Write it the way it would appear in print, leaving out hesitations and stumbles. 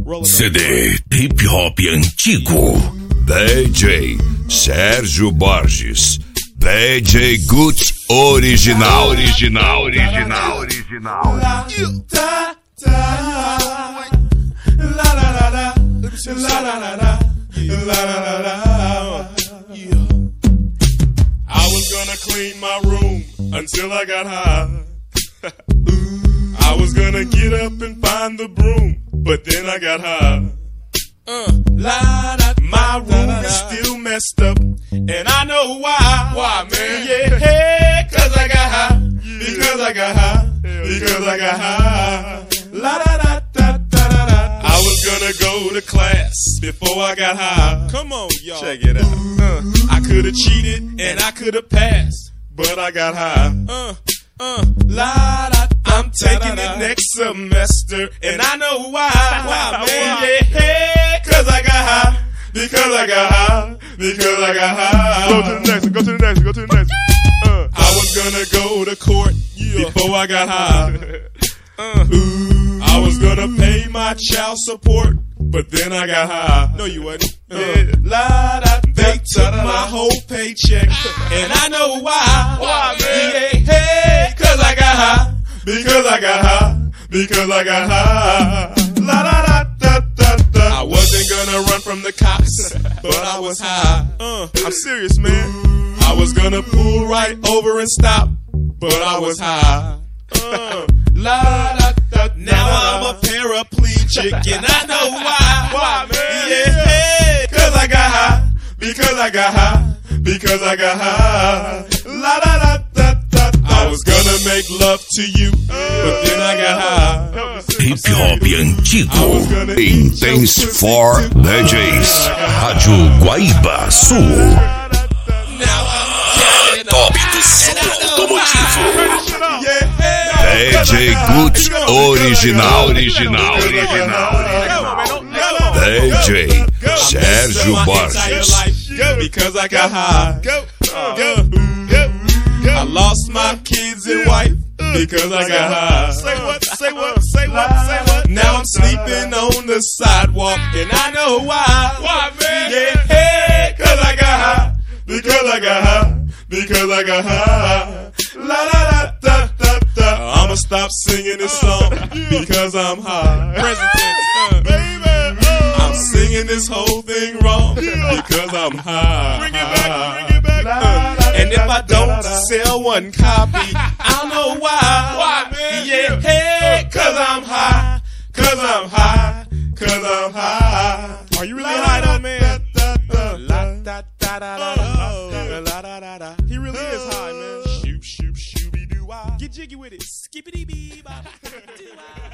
CD hip hop antigo. DJ Sérgio Borges. DJ Guts original. I was gonna clean my room until I got high. I was gonna get up and find the broom, but then I got high. My room is still messed up, and I know why. Why, man? Yeah, cause I got high. Because I got high. Because I got high. I was gonna go to class before I got high. Come on, y'all. Check it out. I could've cheated and I could've passed, but I got high. I'm taking it next semester, and I know why. Why, man? Yeah, cause I got high. Because I got high. Because I got high. Go to the next. I was gonna go to court before I got high. I was gonna pay my child support, but then I got high. No, you wasn't. They took my whole paycheck, and I know why. Why, man? Yeah, cause I got high. Because I got high. Because I got high. I wasn't gonna run from the cops, but I was high. I'm serious, man. I was gonna pull right over and stop, but I was high. Now I'm a paraplegic, and I know why. Why, man? Yeah, cause I got high. Because I got high. Because I got high. I was gonna make love to you, but then I got high. Hip hop antigo. Intense for DJs. Rádio Guaíba Sul. Top do som automotivo. DJ Guts original. DJ Sérgio Borges. Because I got high. I lost my kids and wife because I got high. Say what? Now I'm sleeping on the sidewalk, and I know why. Why, man? Yeah, cause I got high. Because I got high. Because I got high. I'ma stop singing this song because I'm high. Present tense, baby. I'm singing this whole thing wrong because I'm high. Bring it back. And if I don't sell one copy, I don't know why. Why, man? Yeah, hey, cause I'm high. Cause I'm high. Cause I'm high. Are you really high though, man? He really is high, man. Shoop, shooby doo. Get jiggy with it. Skippity bee.